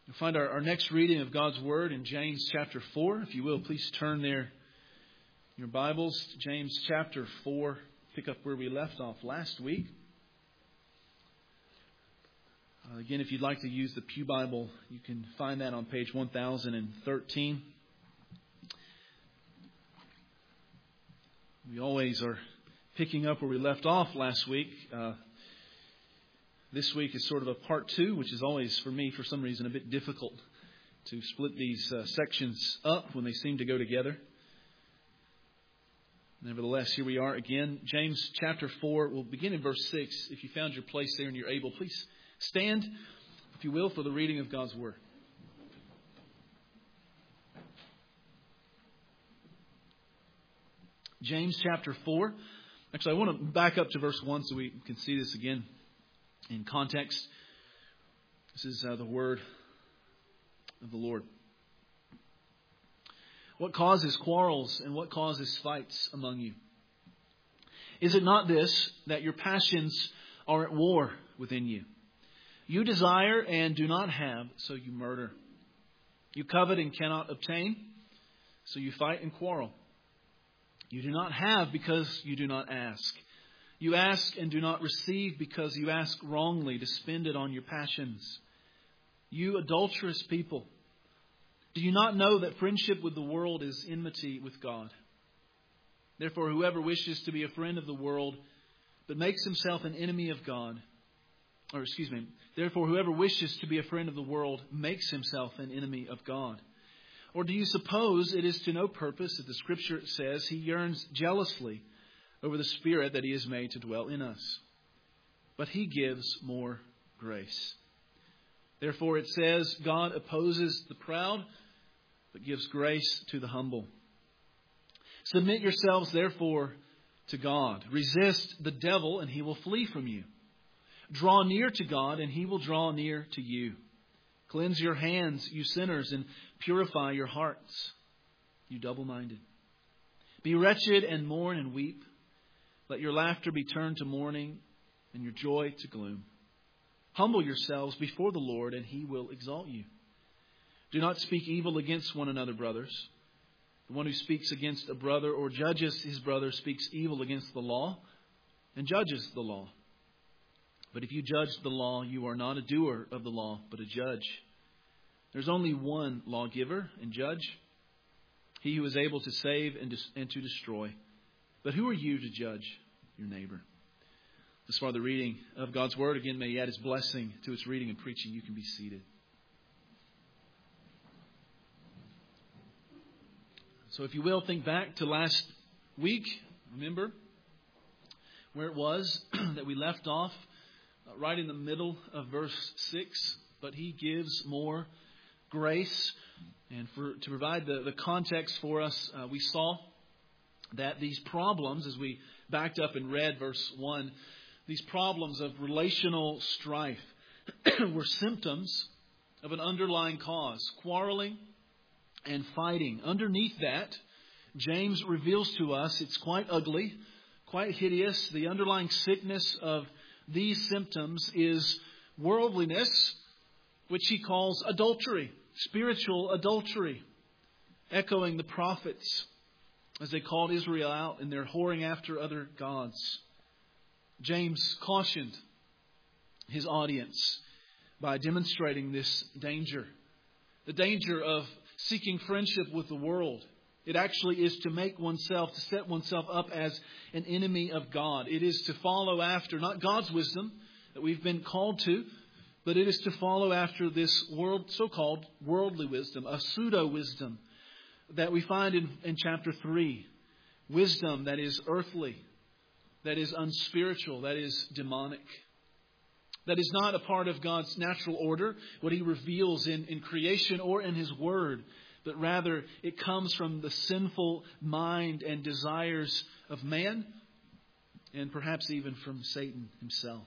You'll find our next reading of God's Word in James chapter 4. If you will, please turn there in your Bibles to James chapter 4. Pick up where we left off last week. Again, if you'd like to use the Pew Bible, you can find that on page 1013. We always are picking up where we left off last week. This week is sort of a part two, which is always, for me, for some reason, a bit difficult to split these sections up when they seem to go together. Nevertheless, here we are again. James chapter 4, we'll begin in verse 6. If you found your place there and you're able, please stand, if you will, for the reading of God's Word. James chapter 4. Actually, I want to back up to verse 1 so we can see this again in context. This is the word of the Lord. What causes quarrels and what causes fights among you? Is it not this, that your passions are at war within you? You desire and do not have, so you murder. You covet and cannot obtain, so you fight and quarrel. You do not have because you do not ask. You ask and do not receive because you ask wrongly to spend it on your passions. You adulterous people, do you not know that friendship with the world is enmity with God? Therefore, whoever wishes to be a friend of the world but makes himself an enemy of God, therefore, whoever wishes to be a friend of the world makes himself an enemy of God. Or do you suppose it is to no purpose that the Scripture says he yearns jealously over the Spirit that he has made to dwell in us? But he gives more grace. Therefore it says, God opposes the proud, but gives grace to the humble. Submit yourselves therefore to God. Resist the devil and he will flee from you. Draw near to God and he will draw near to you. Cleanse your hands, you sinners, and purify your hearts, you double-minded. Be wretched and mourn and weep. Let your laughter be turned to mourning and your joy to gloom. Humble yourselves before the Lord and he will exalt you. Do not speak evil against one another, brothers. The one who speaks against a brother or judges his brother speaks evil against the law and judges the law. But if you judge the law, you are not a doer of the law, but a judge. There's only one lawgiver and judge, he who is able to save and to destroy. But who are you to judge your neighbor? As far as the reading of God's Word, again, may He add His blessing to its reading and preaching. You can be seated. So if you will, think back to last week. Remember where it was that we left off, right in the middle of verse 6. But He gives more grace. And to provide the context for us, we saw that these problems, as we backed up and read verse 1, these problems of relational strife were symptoms of an underlying cause, quarreling and fighting. Underneath that, James reveals to us it's quite ugly, quite hideous. The underlying sickness of these symptoms is worldliness, which he calls adultery, spiritual adultery, echoing the prophets as they called Israel out in their whoring after other gods. James cautioned his audience by demonstrating this danger, the danger of seeking friendship with the world. It actually is to make oneself, to set oneself up as an enemy of God. It is to follow after, not God's wisdom that we've been called to, but it is to follow after this so-called worldly wisdom, a pseudo-wisdom that we find in chapter 3. Wisdom that is earthly, that is unspiritual, that is demonic. That is not a part of God's natural order, what He reveals in creation or in His Word, but rather it comes from the sinful mind and desires of man, and perhaps even from Satan himself.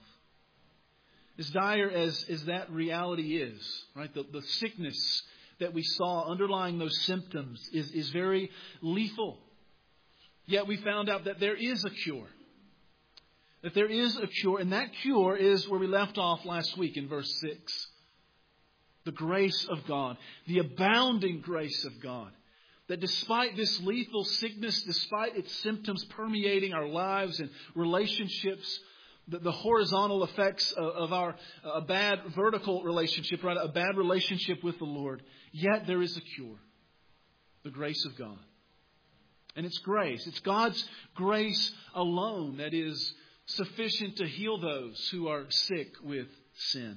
As dire as that reality is, right? The sickness that we saw underlying those symptoms is very lethal. Yet we found out that there is a cure. That there is a cure, and that cure is where we left off last week in verse 6. The grace of God, the abounding grace of God. That despite this lethal sickness, despite its symptoms permeating our lives and relationships, the horizontal effects of a bad vertical relationship, right? A bad relationship with the Lord, yet there is a cure. The grace of God. And it's grace. It's God's grace alone that is sufficient to heal those who are sick with sin.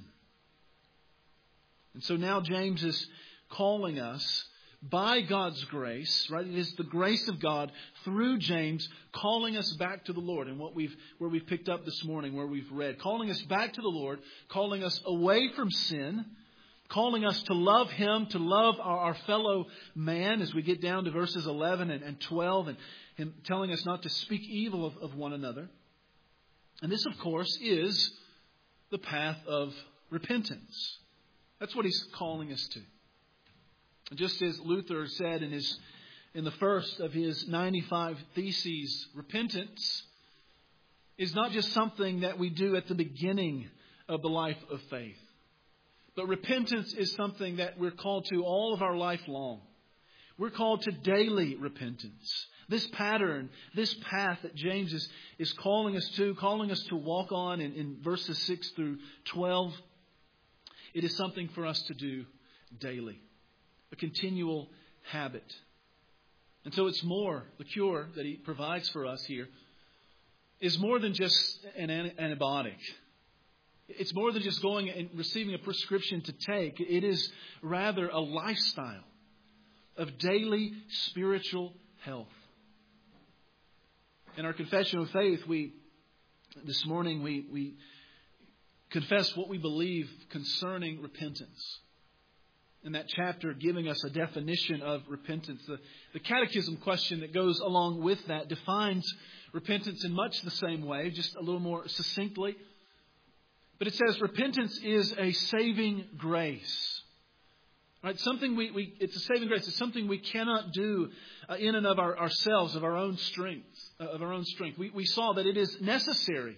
And so now James is calling us by God's grace, right? It is the grace of God through James calling us back to the Lord. And where we've picked up this morning, where we've read, calling us back to the Lord, calling us away from sin, calling us to love Him, to love our fellow man as we get down to verses 11 and 12, and Him telling us not to speak evil of one another. And this, of course, is the path of repentance. That's what He's calling us to. Just as Luther said in the first of his 95 Theses, repentance is not just something that we do at the beginning of the life of faith. But repentance is something that we're called to all of our life long. We're called to daily repentance. This pattern, this path that James is calling us to walk on in verses 6 through 12, it is something for us to do daily. A continual habit. And so it's more, the cure that He provides for us here is more than just an antibiotic. It's more than just going and receiving a prescription to take. It is rather a lifestyle of daily spiritual health. In our confession of faith, this morning we confess what we believe concerning repentance. In that chapter, giving us a definition of repentance. The catechism question that goes along with that defines repentance in much the same way, just a little more succinctly. But it says repentance is a saving grace. Right? Something it's a saving grace. It's something we cannot do in and of ourselves, of our own strength. We saw that it is necessary.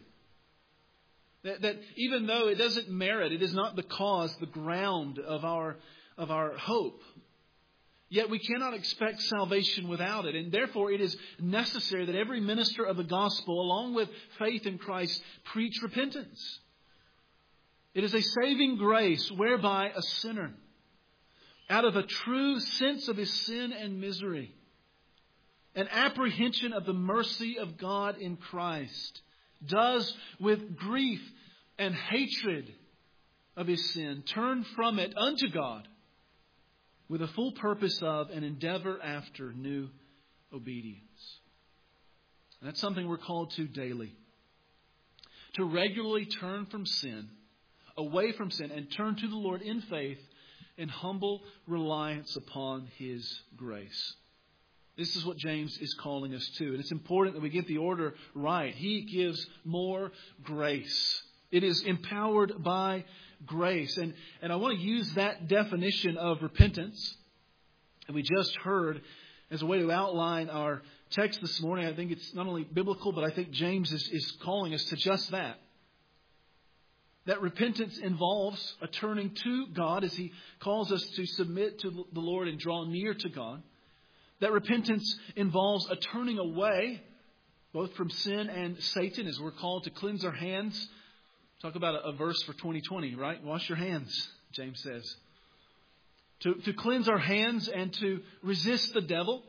That even though it doesn't merit, it is not the cause, the ground of our hope. Yet we cannot expect salvation without it. And therefore it is necessary that every minister of the gospel, along with faith in Christ, preach repentance. It is a saving grace whereby a sinner, out of a true sense of his sin and misery, an apprehension of the mercy of God in Christ, does with grief and hatred of his sin turn from it unto God with a full purpose of and endeavor after new obedience. And that's something we're called to daily. To regularly turn from sin, away from sin, and turn to the Lord in faith in humble reliance upon His grace. This is what James is calling us to. And it's important that we get the order right. He gives more grace. It is empowered by grace. And I want to use that definition of repentance that we just heard as a way to outline our text this morning. I think it's not only biblical, but I think James is calling us to just that. That repentance involves a turning to God as He calls us to submit to the Lord and draw near to God. That repentance involves a turning away, both from sin and Satan, as we're called to cleanse our hands. Talk about a verse for 2020, right? Wash your hands, James says. To cleanse our hands and to resist the devil.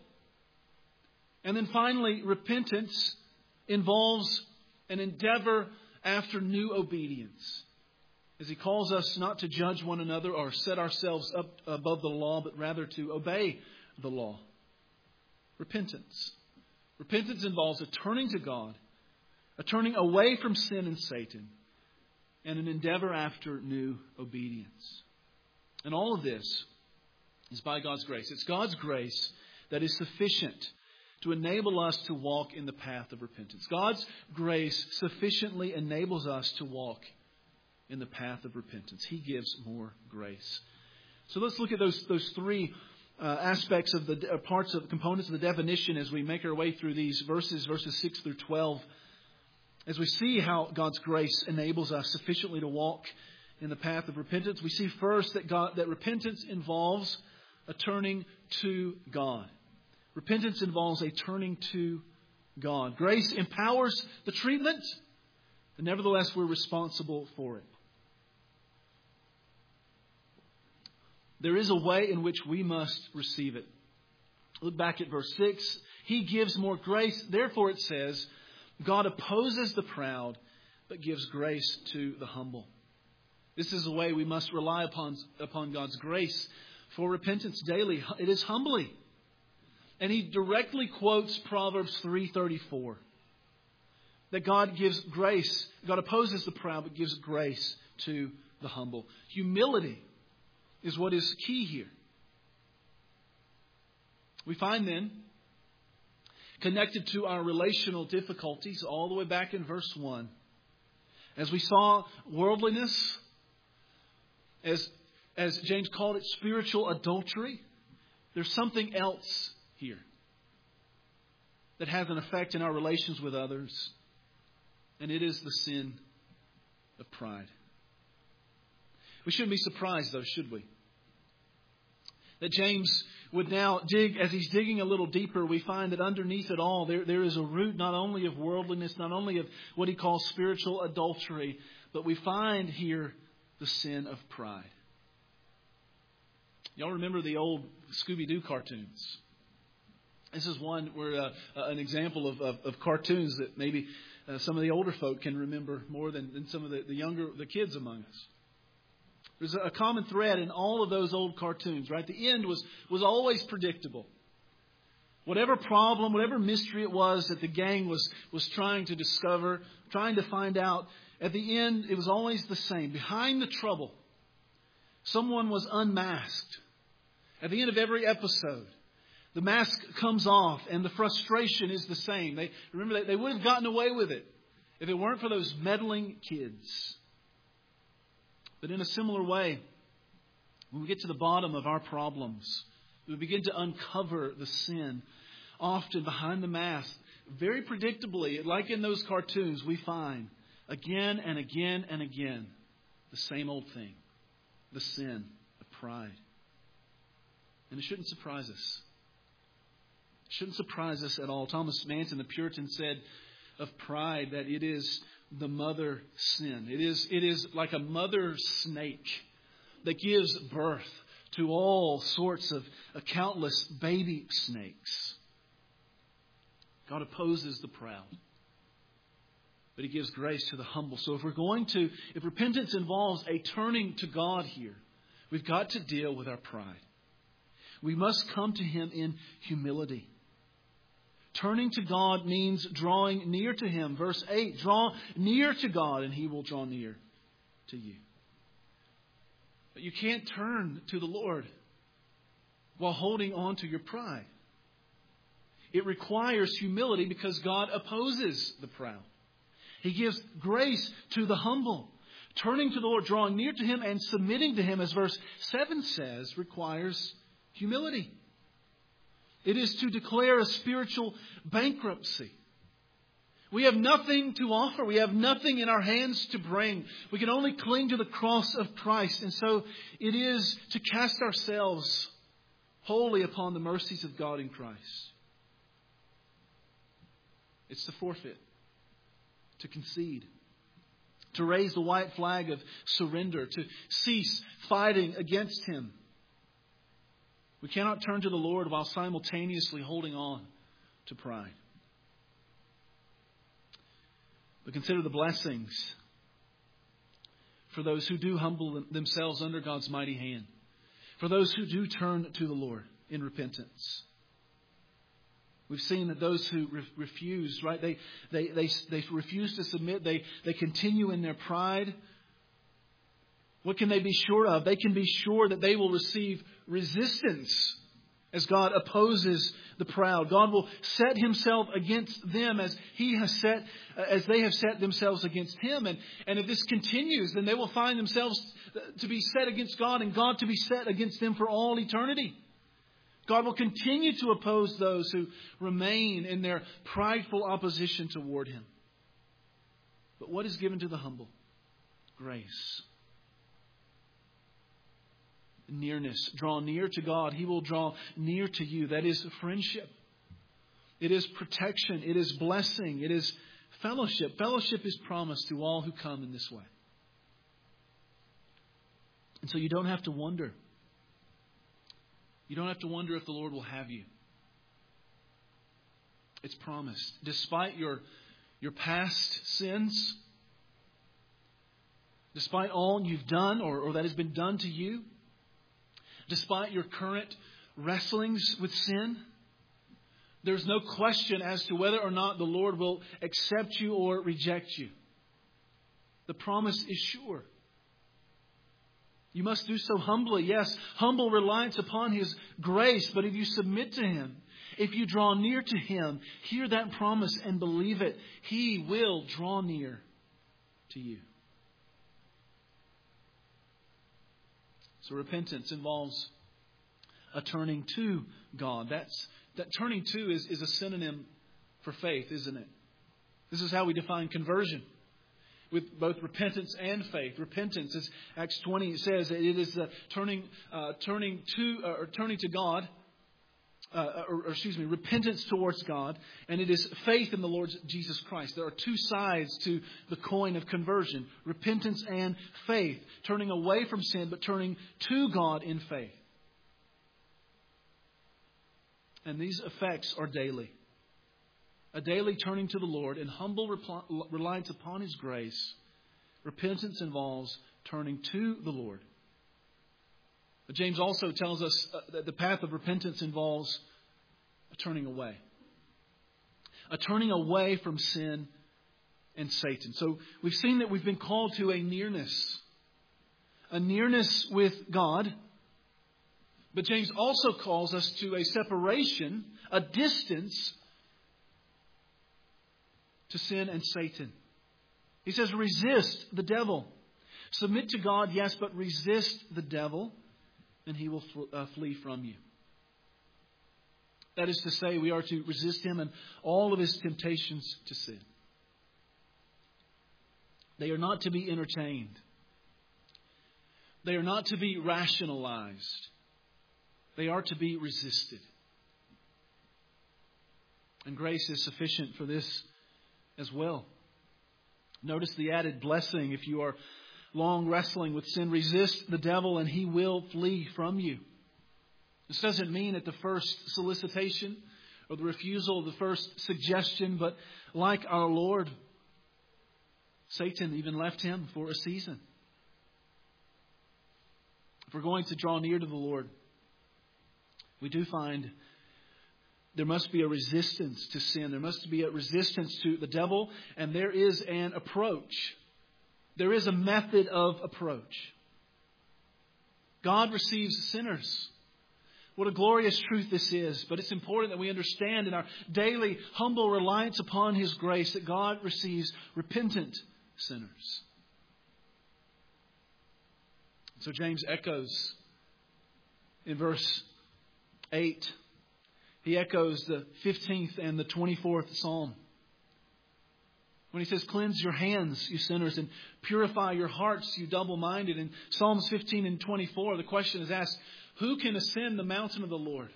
And then finally, repentance involves an endeavor after new obedience. As He calls us not to judge one another or set ourselves up above the law, but rather to obey the law. Repentance. Repentance involves a turning to God, a turning away from sin and Satan, and an endeavor after new obedience. And all of this is by God's grace. It's God's grace that is sufficient to enable us to walk in the path of repentance. God's grace sufficiently enables us to walk in the path of repentance. He gives more grace. So let's look at those three aspects of the components of the definition as we make our way through these verses 6 through 12. As we see how God's grace enables us sufficiently to walk in the path of repentance. We see first that repentance involves a turning to God. Repentance involves a turning to God. Grace empowers the treatment, and nevertheless we're responsible for it. There is a way in which we must receive it. Look back at verse 6. He gives more grace. Therefore it says, God opposes the proud, but gives grace to the humble. This is a way we must rely upon God's grace for repentance daily. It is humbly. And he directly quotes Proverbs 3:34. That God gives grace. God opposes the proud, but gives grace to the humble. Humility is what is key here. We find then, connected to our relational difficulties, all the way back in verse 1, as we saw worldliness, as James called it, spiritual adultery, there's something else here that has an effect in our relations with others, and it is the sin of pride. We shouldn't be surprised, though, should we? That James would now dig, as he's digging a little deeper, we find that underneath it all, there is a root not only of worldliness, not only of what he calls spiritual adultery, but we find here the sin of pride. Y'all remember the old Scooby-Doo cartoons? This is one where an example of cartoons that maybe some of the older folk can remember more than some of the kids among us. There's a common thread in all of those old cartoons, right? The end was always predictable. Whatever problem, whatever mystery it was that the gang was trying to discover, trying to find out, at the end it was always the same. Behind the trouble, someone was unmasked. At the end of every episode, the mask comes off and the frustration is the same. They would have gotten away with it if it weren't for those meddling kids. But in a similar way, when we get to the bottom of our problems, we begin to uncover the sin. Often behind the mask, very predictably, like in those cartoons, we find again and again and again the same old thing, the sin of pride. And it shouldn't surprise us. It shouldn't surprise us at all. Thomas Manton, the Puritan, said of pride that it is the mother sin. It is like a mother snake that gives birth to all sorts of countless baby snakes. God opposes the proud, but He gives grace to the humble. So if repentance involves a turning to God here, we've got to deal with our pride. We must come to Him in humility. Turning to God means drawing near to Him. Verse 8, draw near to God and He will draw near to you. But you can't turn to the Lord while holding on to your pride. It requires humility because God opposes the proud. He gives grace to the humble. Turning to the Lord, drawing near to Him and submitting to Him, as verse 7 says, requires humility. It is to declare a spiritual bankruptcy. We have nothing to offer. We have nothing in our hands to bring. We can only cling to the cross of Christ. And so it is to cast ourselves wholly upon the mercies of God in Christ. It's to forfeit, to concede, to raise the white flag of surrender, to cease fighting against Him. We cannot turn to the Lord while simultaneously holding on to pride. But consider the blessings for those who do humble themselves under God's mighty hand. For those who do turn to the Lord in repentance. We've seen that those who refuse, right? They refuse to submit. They continue in their pride. What can they be sure of? They can be sure that they will receive resistance as God opposes the proud. God will set Himself against them as they have set themselves against Him. And if this continues, then they will find themselves to be set against God and God to be set against them for all eternity. God will continue to oppose those who remain in their prideful opposition toward Him. But what is given to the humble? Grace. nearness. Draw near to God. He will draw near to you. That is friendship. It is protection. It is blessing. It is fellowship. Fellowship is promised to all who come in this way. And so you don't have to wonder. You don't have to wonder if the Lord will have you. It's promised. Despite your past sins, despite all you've done or that has been done to you, despite your current wrestlings with sin, there's no question as to whether or not the Lord will accept you or reject you. The promise is sure. You must do so humbly. Yes, humble reliance upon His grace. But if you submit to Him, if you draw near to Him, hear that promise and believe it. He will draw near to you. So repentance involves a turning to God. That turning to is a synonym for faith, isn't it? This is how we define conversion, with both repentance and faith. Repentance, as Acts 20 says, it is turning to God, repentance towards God, and it is faith in the Lord Jesus Christ. There are two sides to the coin of conversion: repentance and faith, turning away from sin, but turning to God in faith. And these effects are daily. A daily turning to the Lord in humble reliance upon His grace. Repentance involves turning to the Lord. But James also tells us that the path of repentance involves a turning away. A turning away from sin and Satan. So we've seen that we've been called to a nearness. A nearness with God. But James also calls us to a separation, a distance to sin and Satan. He says, resist the devil. Submit to God, yes, but resist the devil, and he will flee from you. That is to say, we are to resist him and all of his temptations to sin. They are not to be entertained. They are not to be rationalized. They are to be resisted. And grace is sufficient for this as well. Notice the added blessing if you are long wrestling with sin. Resist the devil and he will flee from you. This doesn't mean at the first solicitation or the refusal of the first suggestion, but like our Lord, Satan even left him for a season. If we're going to draw near to the Lord, we do find there must be a resistance to sin. There must be a resistance to the devil. And there is an approach. There is a method of approach. God receives sinners. What a glorious truth this is. But it's important that we understand in our daily humble reliance upon His grace that God receives repentant sinners. So James echoes in verse 8. He echoes the 15th and the 24th Psalm. When he says, cleanse your hands, you sinners, and purify your hearts, you double-minded. In Psalms 15 and 24, the question is asked, who can ascend the mountain of the Lord?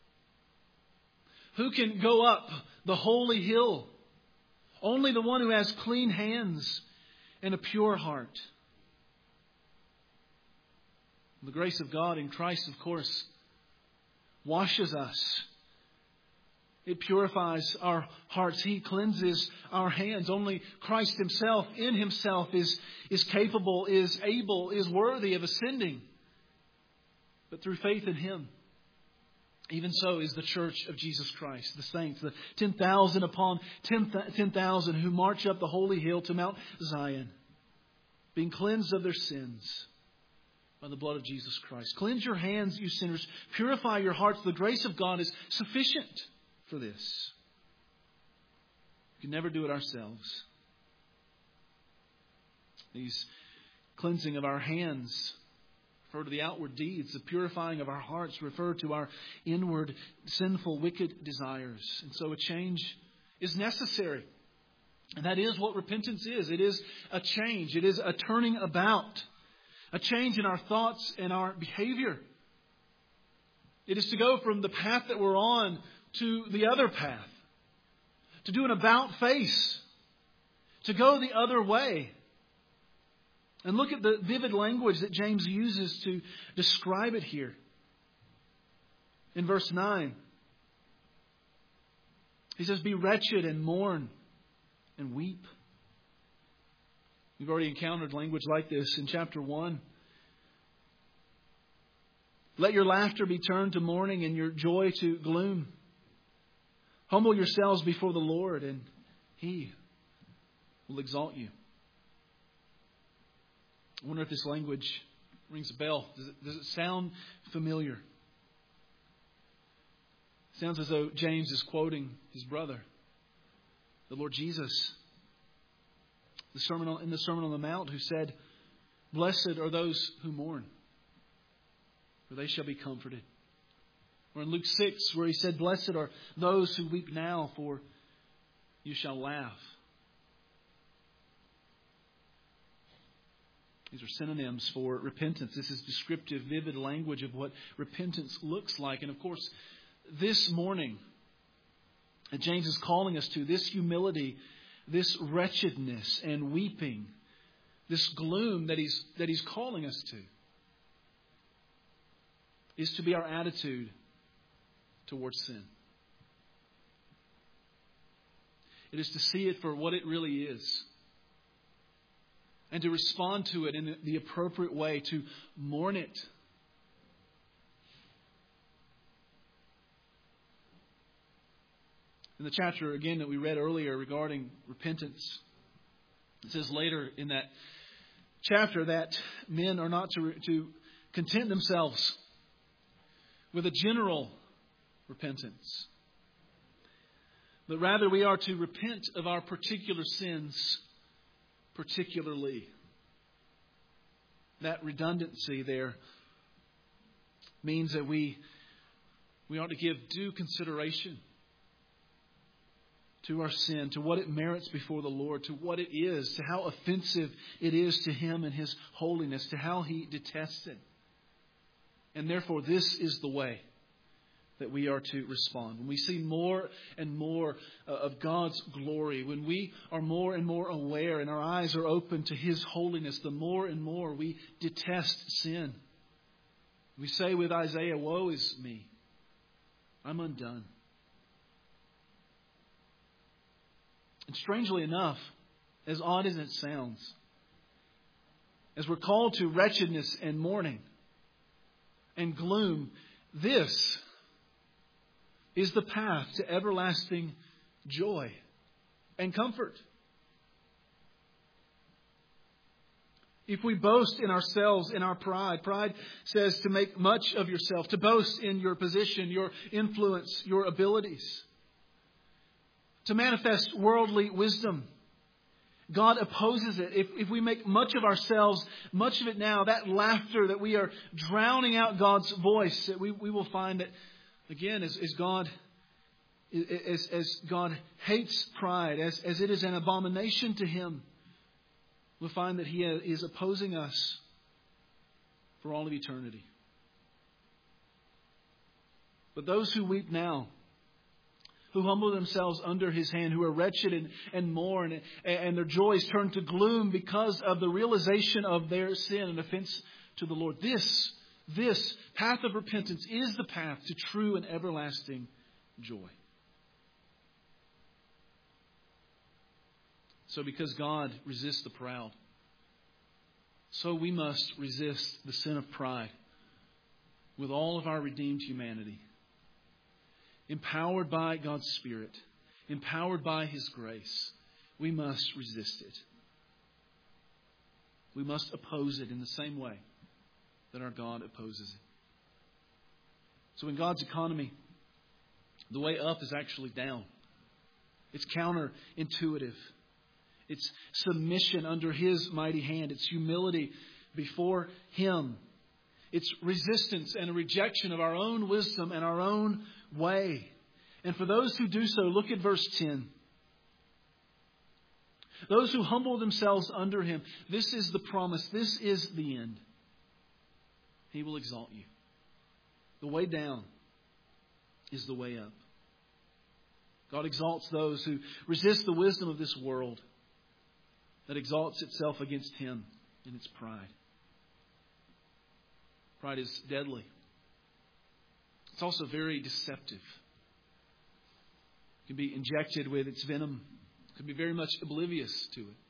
Who can go up the holy hill? Only the one who has clean hands and a pure heart. The grace of God in Christ, of course, washes us. It purifies our hearts. He cleanses our hands. Only Christ Himself, in Himself, is capable, is able, is worthy of ascending. But through faith in Him, even so is the church of Jesus Christ, the saints, the 10,000 upon 10,000 who march up the holy hill to Mount Zion, being cleansed of their sins by the blood of Jesus Christ. Cleanse your hands, you sinners. Purify your hearts. The grace of God is sufficient for this. We can never do it ourselves. These cleansing of our hands refer to the outward deeds. The purifying of our hearts refer to our inward sinful, wicked desires. And so a change is necessary. And that is what repentance is. It is a change. It is a turning about. a change in our thoughts and our behavior. It is to go from the path that we're on to the other path. To do an about face. To go the other way. And look at the vivid language that James uses to describe it here. In verse 9, he says, "Be wretched and mourn and weep." We've already encountered language like this in chapter 1. "Let your laughter be turned to mourning and your joy to gloom. Humble yourselves before the Lord, and He will exalt you." I wonder if this language rings a bell. Does it sound familiar? It sounds as though James is quoting his brother, the Lord Jesus, in the Sermon on the Mount, who said, "Blessed are those who mourn, for they shall be comforted." Or in Luke 6, where he said, "Blessed are those who weep now, for you shall laugh." These are synonyms for repentance. This is descriptive, vivid language of what repentance looks like. And of course, this morning, James is calling us to this humility, this wretchedness and weeping, this gloom that he's calling us to, is to be our attitude towards sin. It is to see it for what it really is. And to respond to it in the appropriate way, to mourn it. In the chapter, again, that we read earlier regarding repentance, it says later in that chapter that men are not to content themselves with a general repentance, but rather we are to repent of our particular sins particularly. That redundancy there means that we ought to give due consideration to our sin, to what it merits before the Lord, to what it is, to how offensive it is to Him and His holiness, to how He detests it. And therefore, this is the way that we are to respond. When we see more and more of God's glory, when we are more and more aware and our eyes are open to His holiness, the more and more we detest sin. We say with Isaiah, "Woe is me, I'm undone." And strangely enough, as odd as it sounds, as we're called to wretchedness and mourning and gloom, this is the path to everlasting joy and comfort. If we boast in ourselves, in our pride, pride says to make much of yourself, to boast in your position, your influence, your abilities, to manifest worldly wisdom. God opposes it. If we make much of ourselves, much of it now, that laughter that we are drowning out God's voice, that we will find that, again, as God hates pride, as it is an abomination to Him, we'll find that He is opposing us for all of eternity. But those who weep now, who humble themselves under His hand, who are wretched and mourn, and their joys turn to gloom because of the realization of their sin and offense to the Lord. This path of repentance is the path to true and everlasting joy. So because God resists the proud, so we must resist the sin of pride with all of our redeemed humanity. Empowered by God's Spirit, empowered by His grace, we must resist it. We must oppose it in the same way that our God opposes it. So in God's economy, the way up is actually down. It's counterintuitive. It's submission under His mighty hand. It's humility before Him. It's resistance and a rejection of our own wisdom and our own way. And for those who do so, look at verse 10. Those who humble themselves under Him, this is the promise. This is the end. He will exalt you. The way down is the way up. God exalts those who resist the wisdom of this world that exalts itself against Him in its pride. Pride is deadly. It's also very deceptive. It can be injected with its venom. It can be very much oblivious to it.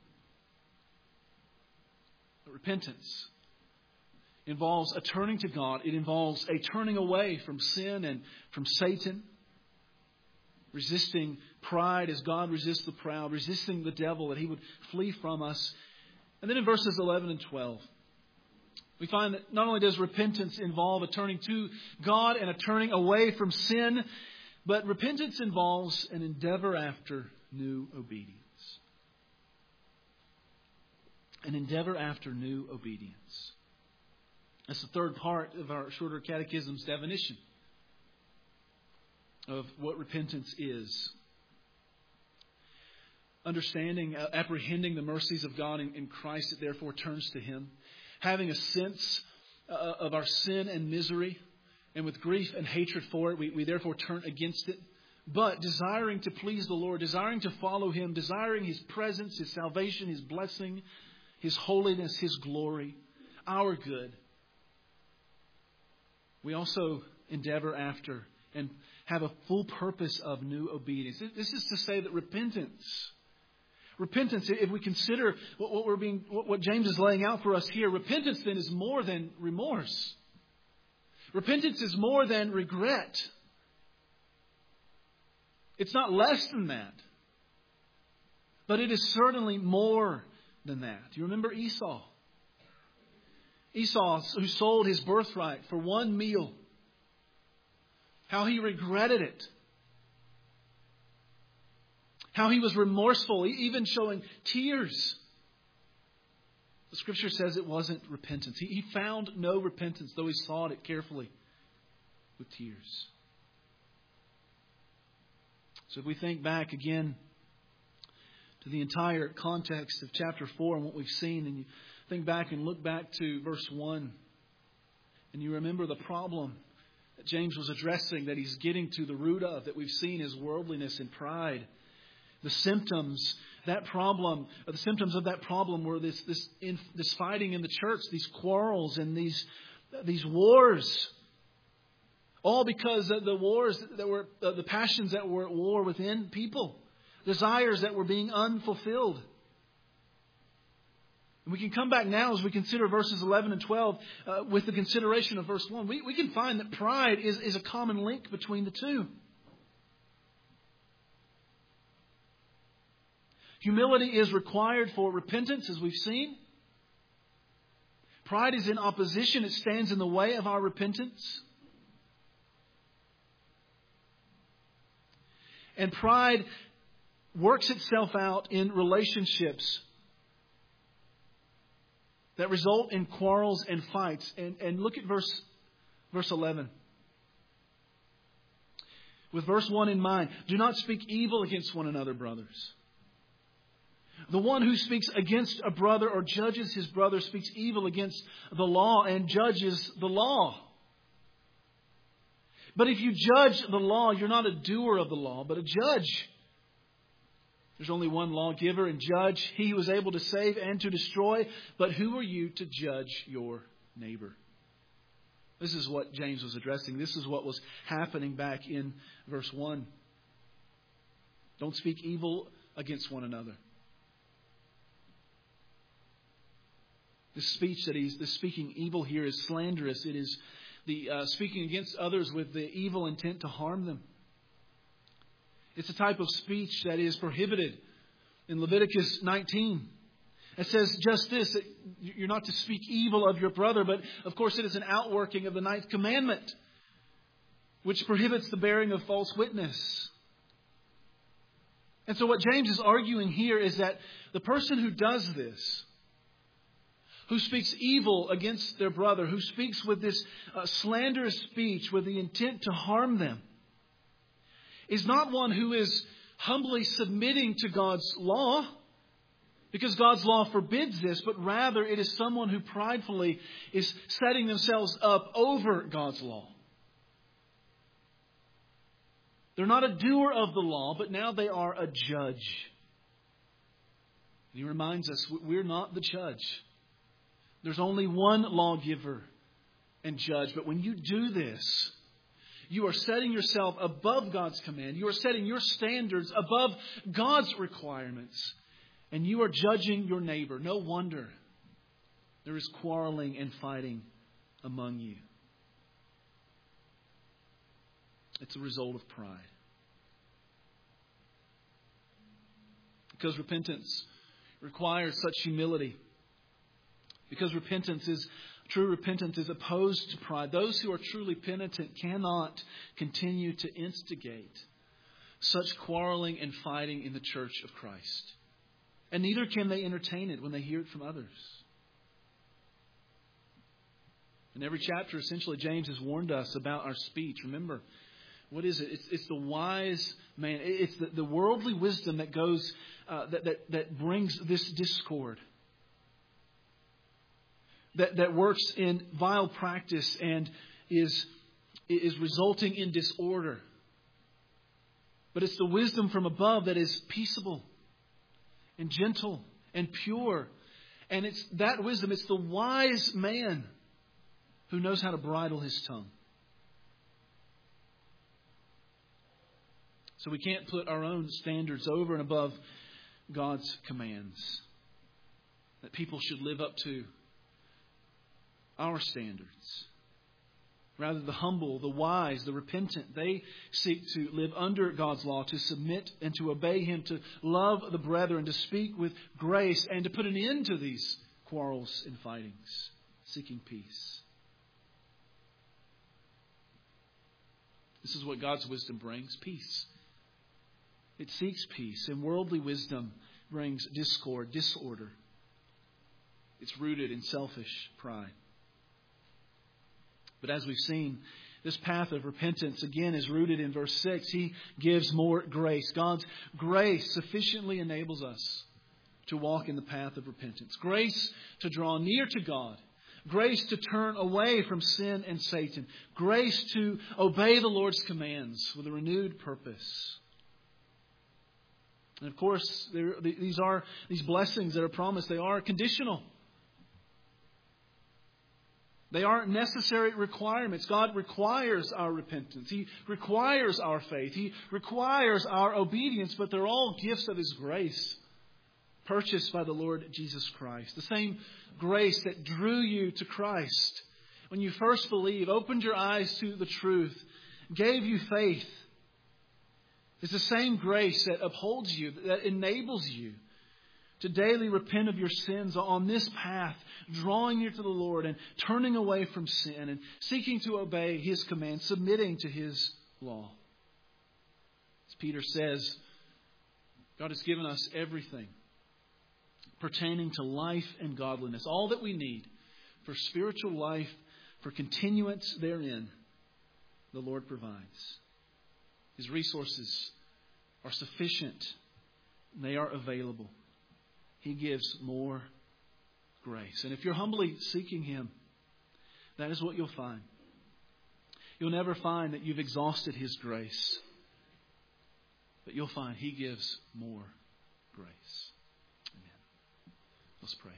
But repentance involves a turning to God. It involves a turning away from sin and from Satan. Resisting pride as God resists the proud. Resisting the devil that he would flee from us. And then in verses 11 and 12, we find that not only does repentance involve a turning to God and a turning away from sin, but repentance involves an endeavor after new obedience. An endeavor after new obedience. That's the third part of our shorter catechism's definition of what repentance is. Understanding, apprehending the mercies of God in Christ, it therefore turns to Him. Having a sense of our sin and misery, and with grief and hatred for it, we therefore turn against it. But desiring to please the Lord, desiring to follow Him, desiring His presence, His salvation, His blessing, His holiness, His glory, our good. We also endeavor after and have a full purpose of new obedience. This is to say that repentance, if we consider what James is laying out for us here, repentance then is more than remorse. Repentance is more than regret. It's not less than that. But it is certainly more than that. Do you remember Esau? Esau, who sold his birthright for one meal. How he regretted it. How he was remorseful, even showing tears. The Scripture says it wasn't repentance. He found no repentance, though he sought it carefully with tears. So if we think back again to the entire context of chapter 4 and what we've seen, and you think back and look back to verse 1, and you remember the problem that James was addressing, that he's getting to the root of, that we've seen is worldliness and pride. The symptoms of that problem were this fighting in the church, these quarrels and these wars. All because of the wars that were the passions that were at war within people, desires that were being unfulfilled. And we can come back now as we consider verses 11 and 12 with the consideration of verse 1. We can find that pride is a common link between the two. Humility is required for repentance, as we've seen. Pride is in opposition. It stands in the way of our repentance. And pride works itself out in relationships that result in quarrels and fights. And look at verse 11. With verse 1 in mind, do not speak evil against one another, brothers. The one who speaks against a brother or judges his brother speaks evil against the law and judges the law. But if you judge the law, you're not a doer of the law, but a judge. There's only one lawgiver and judge, He who is able to save and to destroy. But who are you to judge your neighbor? This is what James was addressing. This is what was happening back in verse 1. Don't speak evil against one another. This speech that he's speaking evil here is slanderous. It is the speaking against others with the evil intent to harm them. It's a type of speech that is prohibited in Leviticus 19. It says just this, that you're not to speak evil of your brother, but of course it is an outworking of the 9th commandment, which prohibits the bearing of false witness. And so what James is arguing here is that the person who does this, who speaks evil against their brother, who speaks with this slanderous speech with the intent to harm them, is not one who is humbly submitting to God's law Because God's law forbids this, but rather it is someone who pridefully is setting themselves up over God's law. They're not a doer of the law, but now they are a judge. And he reminds us, we're not the judge. There's only one lawgiver and judge. But when you do this, you are setting yourself above God's command. You are setting your standards above God's requirements. And you are judging your neighbor. No wonder there is quarreling and fighting among you. It's a result of pride. Because repentance requires such humility. Because true repentance is opposed to pride. Those who are truly penitent cannot continue to instigate such quarreling and fighting in the church of Christ. And neither can they entertain it when they hear it from others. In every chapter, essentially, James has warned us about our speech. Remember, what is it? It's the wise man. It's the worldly wisdom that goes that brings this discord. That works in vile practice and is resulting in disorder. But it's the wisdom from above that is peaceable and gentle and pure. And it's that wisdom, it's the wise man who knows how to bridle his tongue. So we can't put our own standards over and above God's commands that people should live up to our standards. Rather, the humble, the wise, the repentant, they seek to live under God's law, to submit and to obey Him, to love the brethren, to speak with grace, and to put an end to these quarrels and fightings, seeking peace. This is what God's wisdom brings, peace. It seeks peace, and worldly wisdom brings discord, disorder. It's rooted in selfish pride. But as we've seen, this path of repentance again is rooted in verse 6. He gives more grace. God's grace sufficiently enables us to walk in the path of repentance. Grace to draw near to God. Grace to turn away from sin and Satan. Grace to obey the Lord's commands with a renewed purpose. And of course, these blessings that are promised, they are conditional. They aren't necessary requirements. God requires our repentance. He requires our faith. He requires our obedience, but they're all gifts of His grace, purchased by the Lord Jesus Christ. The same grace that drew you to Christ when you first believed, opened your eyes to the truth, gave you faith. It's the same grace that upholds you, that enables you to daily repent of your sins on this path, drawing near to the Lord and turning away from sin and seeking to obey His commands, submitting to His law. As Peter says, God has given us everything pertaining to life and godliness, all that we need for spiritual life, for continuance therein, the Lord provides. His resources are sufficient, and they are available. He gives more grace. And if you're humbly seeking Him, that is what you'll find. You'll never find that you've exhausted His grace, but you'll find He gives more grace. Amen. Let's pray.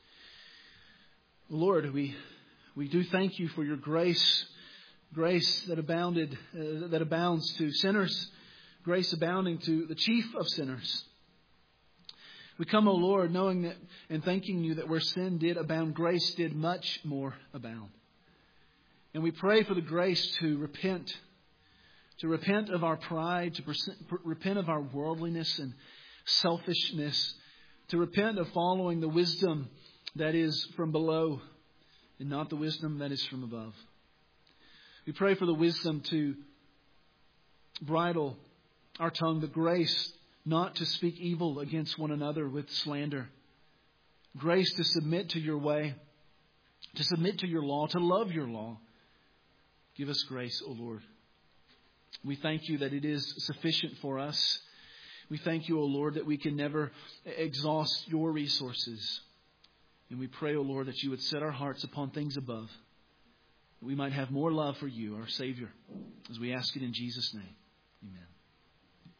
Lord, we do thank You for Your grace that abounds to sinners, grace abounding to the chief of sinners. We come, O Lord, knowing that and thanking You that where sin did abound, grace did much more abound. And we pray for the grace to repent of our pride, to repent of our worldliness and selfishness, to repent of following the wisdom that is from below and not the wisdom that is from above. We pray for the wisdom to bridle our tongue, the grace not to speak evil against one another with slander. Grace to submit to Your way, to submit to Your law, to love Your law. Give us grace, O Lord. We thank You that it is sufficient for us. We thank you, O Lord, that we can never exhaust your resources. And we pray, O Lord, that you would set our hearts upon things above, that we might have more love for you, our Savior, as we ask it in Jesus' name. Amen.